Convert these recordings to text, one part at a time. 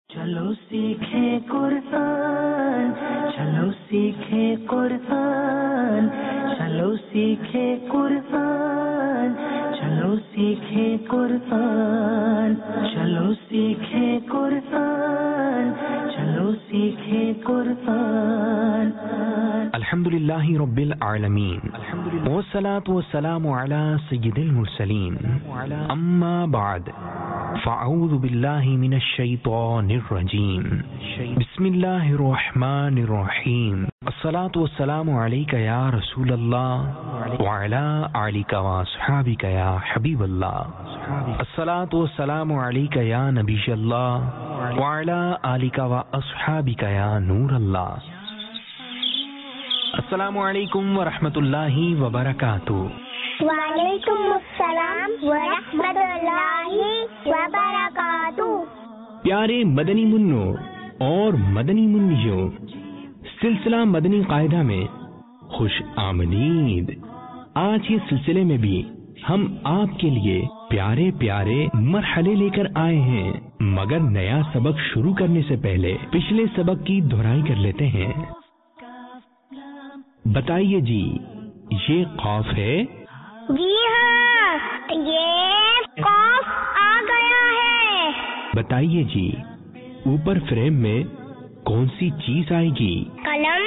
چلو سیکھیں قرآن، چلو سیکھیں قرآن، چلو سیکھیں قرآن، چلو سیکھیں قرآن، چلو سیکھیں قرآن، چلو سیکھیں قرآن۔ الحمدللہ رب العالمین والصلاة والسلام علی سید المرسلین، اما بعد فاعوذ باللہ من الشیطان الرجیم، بسم اللہ الرحمن الرحیم، الصلاة والسلام علیک یا رسول اللہ وعلی آلک واصحابک یا حبیب اللہ، الصلاة والسلام علیک یا نبی اللہ وعلی آلک واصحابک یا نور اللہ۔ السلام علیکم ورحمۃ اللہ وبرکاتہ۔ وعلیکم السلام ورحمۃ اللہ وبرکاتہ۔ پیارے مدنی منوں اور مدنی منیوں، سلسلہ مدنی قاعدہ میں خوش آمدید۔ آج کے سلسلے میں بھی ہم آپ کے لیے پیارے پیارے مرحلے لے کر آئے ہیں، مگر نیا سبق شروع کرنے سے پہلے پچھلے سبق کی دہرائی کر لیتے ہیں۔ بتائیے جی، یہ قاف ہے؟ جی ہاں، یہ قاف آ گیا ہے۔ بتائیے جی، اوپر فریم میں کون سی چیز آئے گی؟ قلم۔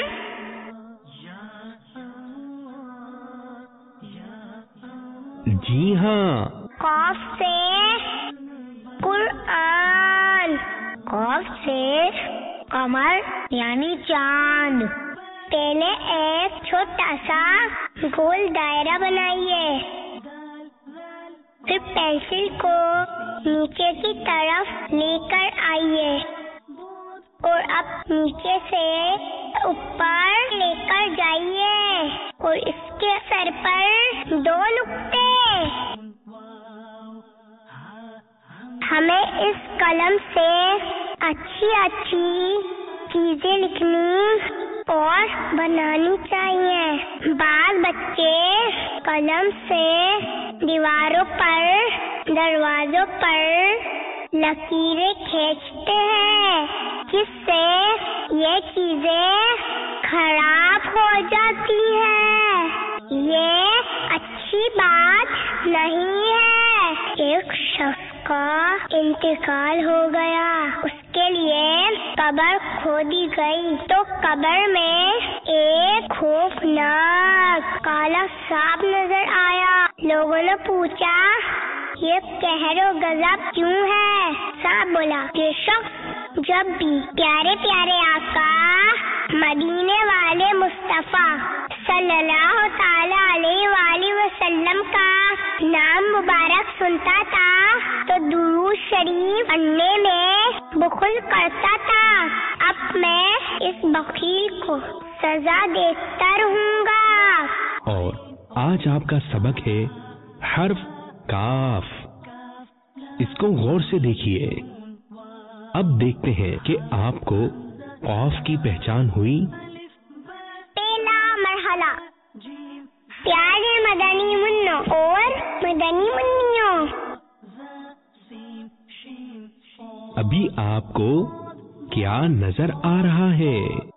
جی ہاں، قاف سے قرآن، قاف سے قمر یعنی چاند۔ پہلے ایک چھوٹا سا گول دائرہ بنائیے، پھر پینسل کو نیچے کی طرف لے کر آئیے اور اب نیچے سے اوپر لے کر جائیے اور اس کے سر پر 2 نقطے۔ ہمیں اس قلم سے اچھی اچھی چیزیں لکھنی اور بنانی چاہیے۔ بعض بچے قلم سے دیواروں پر، دروازوں پر لکیریں کھینچتے ہیں، جس سے یہ چیزیں خراب ہو جاتی ہیں۔ یہ اچھی بات نہیں ہے۔ ایک شخص کا انتقال ہو گیا، اس کے لیے قبر کھودی گئی تو قبر میں ایک خوفناک کالا سانپ نظر آیا۔ لوگوں نے پوچھا، یہ قہر و غضب کیوں ہے؟ سانپ بولا، یہ شخص جب بھی پیارے پیارے آقا مدینے والے مصطفیٰ صلی اللہ تعالی علیہ وآلہ وسلم کا نام مبارک سنتا تھا تو درود شریف پڑھنے میں بخل کرتا تھا۔ اب میں اس بخیل کو سزا دیتا رہوں گا۔ اور آج آپ کا سبق ہے حرف کاف۔ اس کو غور سے دیکھیے۔ اب دیکھتے ہیں کہ آپ کو قاف کی پہچان ہوئی؟ پہلا مرحلہ، پیارے مدنی منوں اور مدنی منیوں، ابھی آپ کو کیا نظر آ رہا ہے؟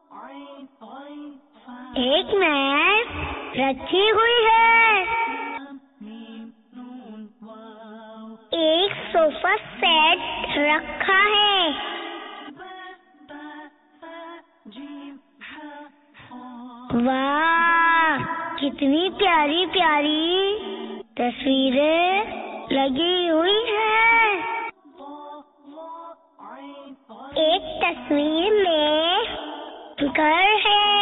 ایک میز رکھی ہوئی ہے، ایک صوفہ سیٹ رکھا ہے، واہ کتنی پیاری پیاری تصویریں لگی ہوئی ہیں۔ ایک تصویر میں گھر ہے،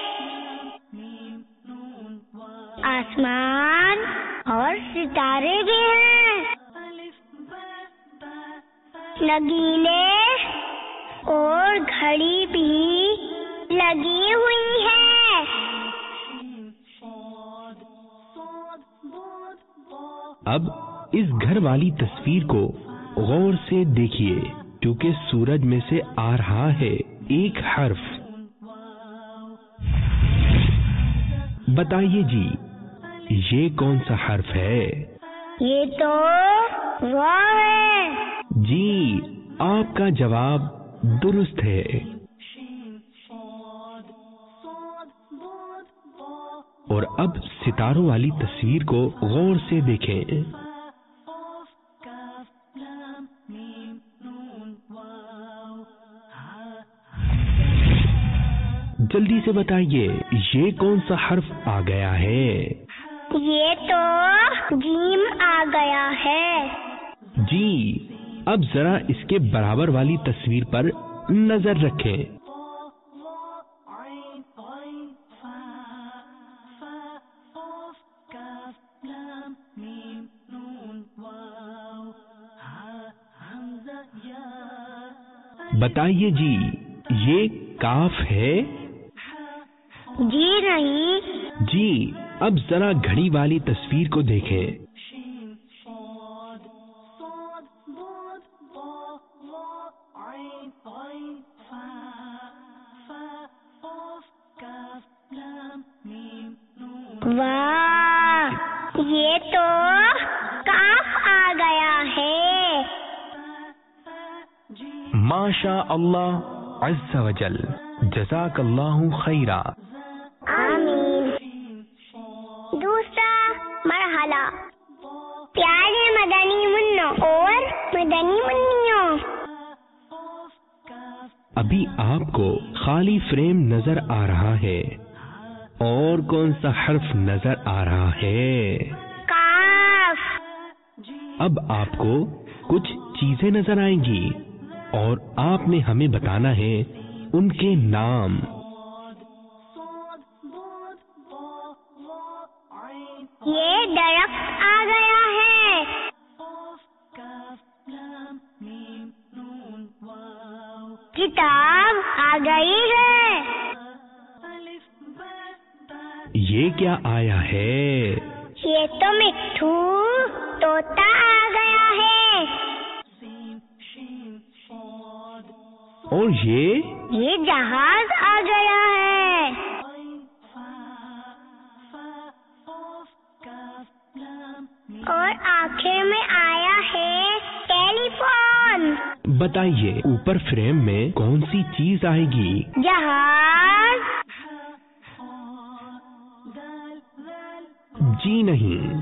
آسمان اور ستارے بھی ہیں، نگینے اور گھڑی بھی لگی ہوئی ہے۔ اب اس گھر والی تصویر کو غور سے دیکھیے، کیونکہ سورج میں سے آ رہا ہے ایک حرف۔ بتائیے جی، یہ کون سا حرف ہے؟ یہ تو واو ہے۔ جی، آپ کا جواب درست ہے۔ اور اب ستاروں والی تصویر کو غور سے دیکھیں۔ جلدی سے بتائیے یہ کون سا حرف آ گیا ہے؟ یہ تو جیم آ گیا ہے۔ جی، اب ذرا اس کے برابر والی تصویر پر نظر رکھیں۔ بتائیے جی، یہ کاف ہے؟ جی نہیں۔ جی، اب ذرا گھڑی والی تصویر کو دیکھیں۔ واہ، یہ تو کاف آ گیا ہے۔ ماشاء اللہ عز و جل، جزاک اللہ خیرا۔ آمین۔ دوسرا مرحلہ، پیارے مدنی منوں اور مدنی منیوں، ابھی آپ کو خالی فریم نظر آ رہا ہے، اور کون سا حرف نظر آ رہا ہے؟ کاف۔ اب آپ کو کچھ چیزیں نظر آئیں گی اور آپ نے ہمیں بتانا ہے ان کے نام۔ یہ درخت آ گیا ہے۔ کتاب آ گئی ہے۔ یہ کیا آیا ہے؟ یہ تو مٹھو طوطا آ گیا ہے۔ اور یہ جہاز آ گیا ہے۔ اور آخر میں آیا ہے ٹیلی فون۔ بتائیے اوپر فریم میں کون سی چیز آئے گی؟ جہاز۔ جی نہیں۔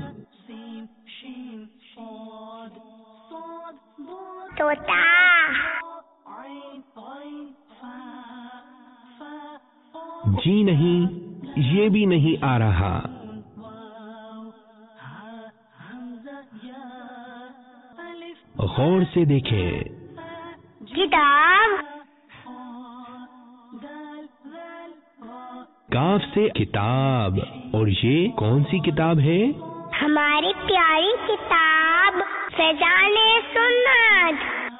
طوطا۔ جی نہیں، یہ بھی نہیں آ رہا۔ غور سے دیکھیں۔ کتاب۔ کاف سے کتاب، اور یہ کون سی کتاب ہے؟ ہماری پیاری کتاب فیضان سنت۔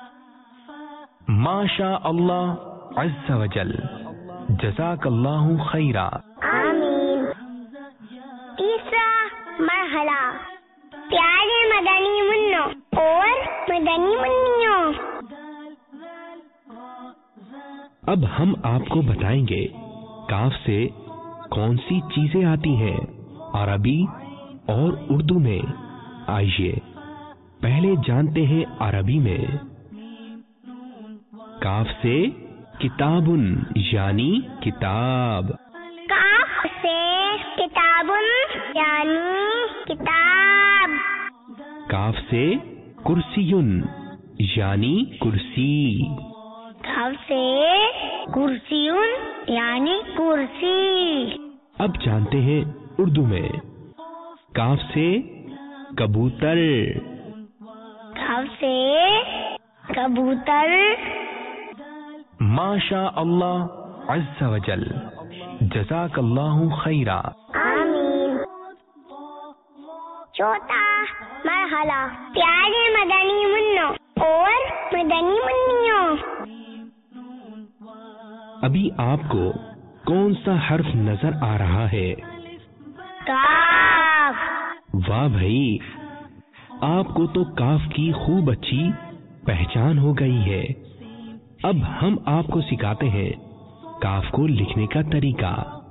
ماشاء اللہ عز و جل، جزاک اللہ خیرا۔ آمین۔ تیسرا مرحلہ، پیارے مدنی منوں اور مدنی منیوں، اب ہم آپ کو بتائیں گے کاف سے کون سی چیزیں آتی ہیں عربی اور اردو میں۔ آئیے پہلے جانتے ہیں عربی میں۔ کاف سے کتابن یعنی کتاب۔ کاف سے کتابن یعنی کتاب۔ کاف سے کرسیون یعنی کرسی۔ کاف سے کرسیون یعنی کرسی۔ اب جانتے ہیں اردو میں۔ کاف سے کبوتر۔ کاف سے کبوتر۔ ماشاء اللہ عز و جل، جزاک اللہ خیرا۔ آمین۔ چوتھا مرحلہ، پیارے مدنی منوں اور مدنی منیوں، ابھی آپ کو کون سا حرف نظر آ رہا ہے؟ کاف۔ واہ بھائی، آپ کو تو کاف کی خوب اچھی پہچان ہو گئی ہے۔ اب ہم آپ کو سکھاتے ہیں کاف کو لکھنے کا طریقہ۔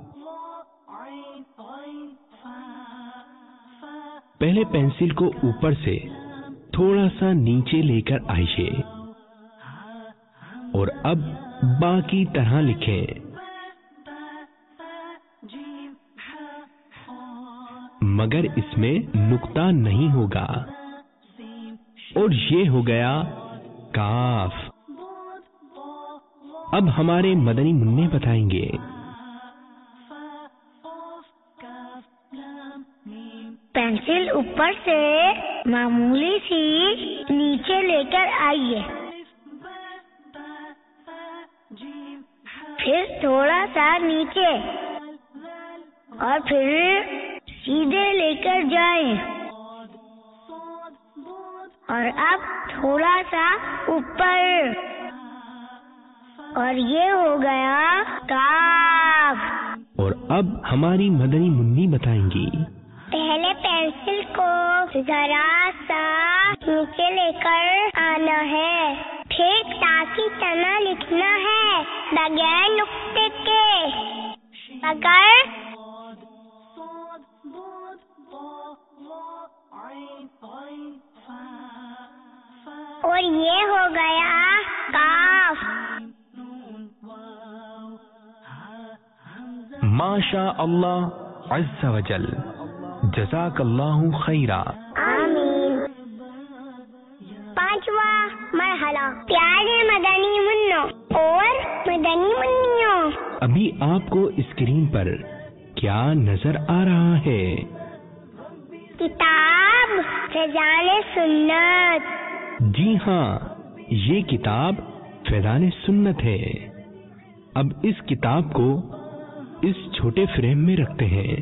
پہلے پینسل کو اوپر سے تھوڑا سا نیچے لے کر آئیے، اور اور اب باقی طرح لکھیں. مگر اس میں نقطہ نہیں ہوگا. اور یہ ہو گیا کاف. اب ہمارے مدنی منع بتائیں گے. پینسل اوپر سے معمولی سی نیچے لے کر آئیے، پھر تھوڑا سا نیچے اور پھر سیدھے لے کر جائیں، اور اب تھوڑا سا اوپر، اور یہ ہو گیا کاف. اور اب ہماری مدنی منی بتائیں گی. پہلے پینسل کو ذرا سا نیچے لے کر آنا ہے، پھر تاکہ تنا لکھنا ہے بغیر نقطے کے. اگر اور یہ ہو گیا کاف. ماشاء اللہ عز و جل. جزاک اللہ خیرا. آمین. پانچواں مرحلہ، پیارے مدنی منوں اور مدنی منیوں. ابھی آپ کو اسکرین پر کیا نظر آ رہا ہے؟ کتاب فیضان سنت. جی ہاں، یہ کتاب فیضان سنت ہے. اب اس کتاب کو اس چھوٹے فریم میں رکھتے ہیں.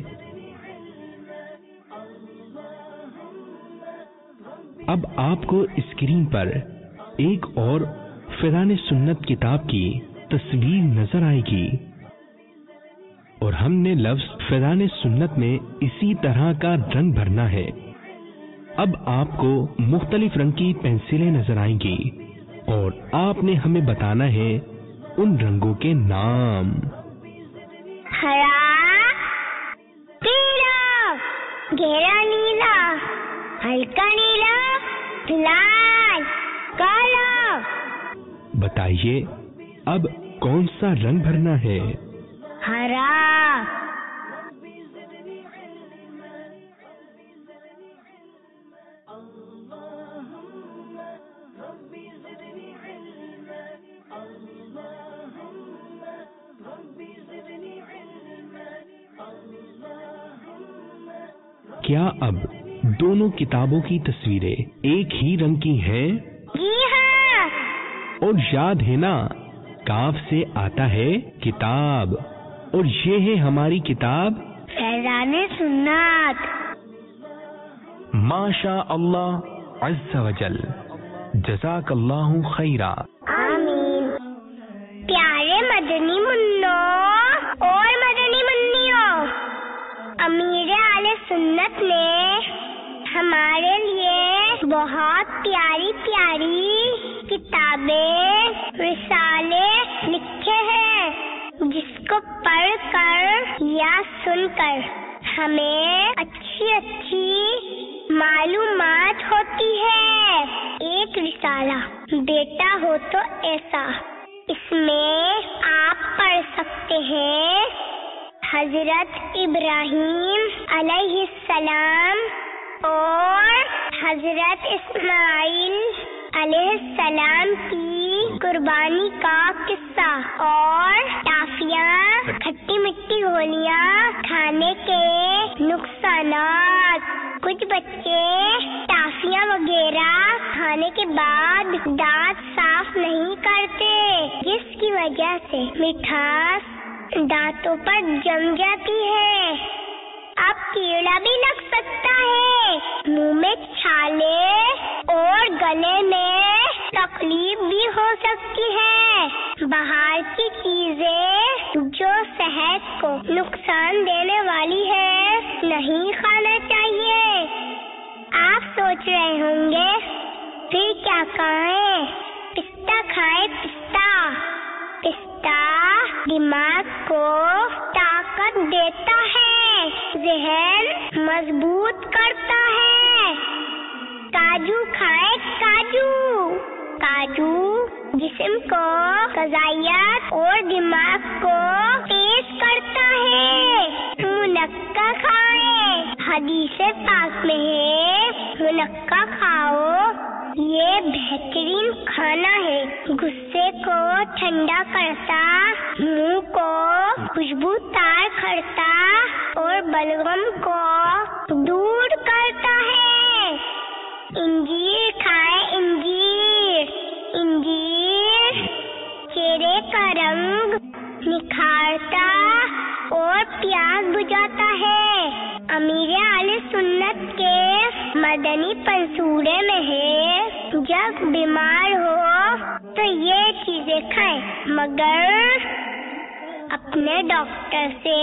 اب آپ کو اسکرین پر ایک اور فیضان سنت کتاب کی تصویر نظر آئے گی، اور ہم نے لفظ فیضان سنت میں اسی طرح کا رنگ بھرنا ہے. اب آپ کو مختلف رنگ کی پینسلیں نظر آئیں گی، اور آپ نے ہمیں بتانا ہے ان رنگوں کے نام. ہرا، پیلا، گہرا نیلا، ہلکا نیلا، لال، کالا. بتائیے اب کون سا رنگ بھرنا ہے؟ ہرا. کیا اب دونوں کتابوں کی تصویریں ایک ہی رنگ کی ہیں؟ جی ہاں. اور یاد ہے نا، کاف سے آتا ہے کتاب، اور یہ ہے ہماری کتاب فیضان سنت. ماشاء اللہ عز و جل. جزاک اللہ خیرا. آمین. پیارے مدنی منوں اور مدنی منیوں، امیر اہل سنت نے ہمارے لیے بہت پیاری پیاری کتابیں، رسالے لکھے ہیں، جس کو پڑھ کر یا سن کر ہمیں اچھی اچھی معلومات ہوتی ہے. ایک رسالہ بیٹا ہو تو ایسا، اس میں آپ پڑھ سکتے ہیں حضرت ابراہیم علیہ السلام اور حضرت اسماعیل علیہ السلام کی قربانی کا قصہ، اور ٹافیاں، کھٹی مٹی گولیاں کھانے کے نقصانات. کچھ بچے ٹافیاں وغیرہ کھانے کے بعد دانت صاف نہیں کرتے، جس کی وجہ سے مٹھاس دانتوں پر جم جاتی ہے. اب کیڑا بھی لگ سکتا ہے، منہ میں چھالے اور گلے میں تکلیف بھی ہو سکتی ہے. باہر کی چیزیں جو صحت کو نقصان دینے والی ہے نہیں کھانا چاہیے. آپ سوچ رہے ہوں گے پھر کیا کھائیں؟ پستہ کھائیں. پستہ دماغ کو طاقت دیتا ہے، ذہن مضبوط کرتا ہے. کاجو کھائیں. کاجو جسم کو غذائیت اور دماغ کو تیز کرتا ہے۔ منقع کھائیں، حدیث پاک میں ہے منقع کھاؤ، یہ بہترین کھانا ہے، غصے کو ٹھنڈا کرتا، منہ کو خوشبودار کرتا اور بلغم کو دور کرتا ہے۔ انجیر کھائیں، انجیر چہرے کا رنگ نکھارتا اور پیاس بجھاتا ہے۔ امیر اہل سنت کے مدنی منصورے میں ہے جب بیمار ہو تو یہ چیزیں کھائیں، مگر اپنے ڈاکٹر سے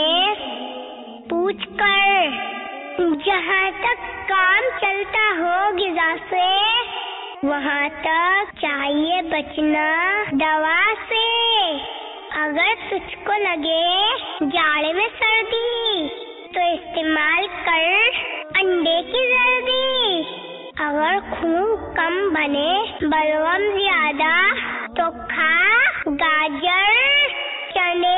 پوچھ کر۔ جہاں تک کام چلتا ہو غذا سے وہاں تک چاہیے بچنا دوا سے۔ اگر تجھ کو لگے جاڑے میں سردی تو استعمال کر انڈے کی زردی، اگر خون کم بنے بلغم زیادہ تو کھا گاجر چنے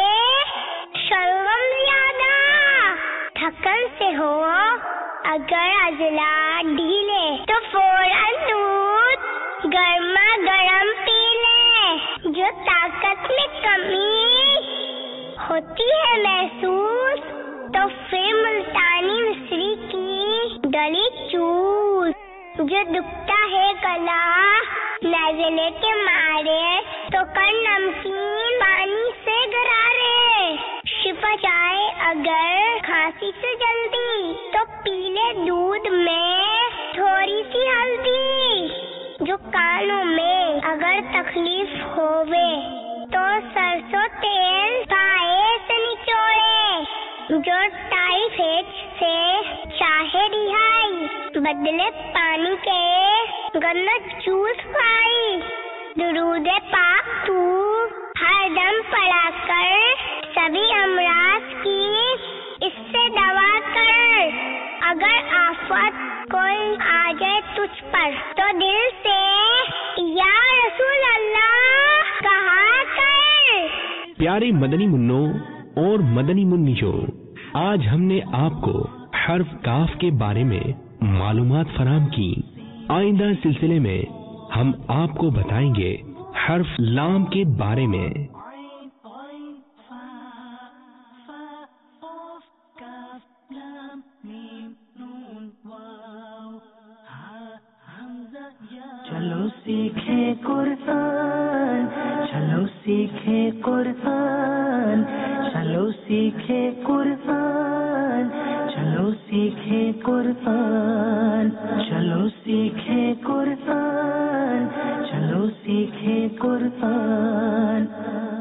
شلغم زیادہ۔ تھکن سے ہو اگر عضلات ڈھیلے تو فوراً دودھ گرما گرم پی لے۔ جو طاقت میں کمی ہوتی ہے محسوس تو پھر ملتانی مصری کی ڈلی چوس۔ جو دکھتا ہے گلا نزلے کے مارے تو کر نمکین پانی سے گرارے۔ شفا چاہے اگر کھانسی سے جلدی تو پی لے دودھ میں تھوڑی سی ہلدی۔ جو کانوں میں اگر تکلیف ہوئے تو سرسوں تیل پائے سے نچوڑے۔ جو ٹائیفائڈ سے چاہے رہائی بدلے پانی کے گنت جوس پائی۔ درود پاک تو ہر دم پڑھا کر سبھی امراض کی اس سے دوا کر۔ اگر آفت کوئی آ جائے تجھ پر تو دل سے یا رسول اللہ کہا کر۔ پیارے مدنی منوں اور مدنی منیوں، آج ہم نے آپ کو حرف کاف کے بارے میں معلومات فراہم کی۔ آئندہ سلسلے میں ہم آپ کو بتائیں گے حرف لام کے بارے میں۔ چلو سیکھے قرآن، چلو سیکھے قرآن، چلو سیکھے قرآن، چلو سیکھے قرآن، چلو سیکھے قرآن، چلو سیکھے قرآن۔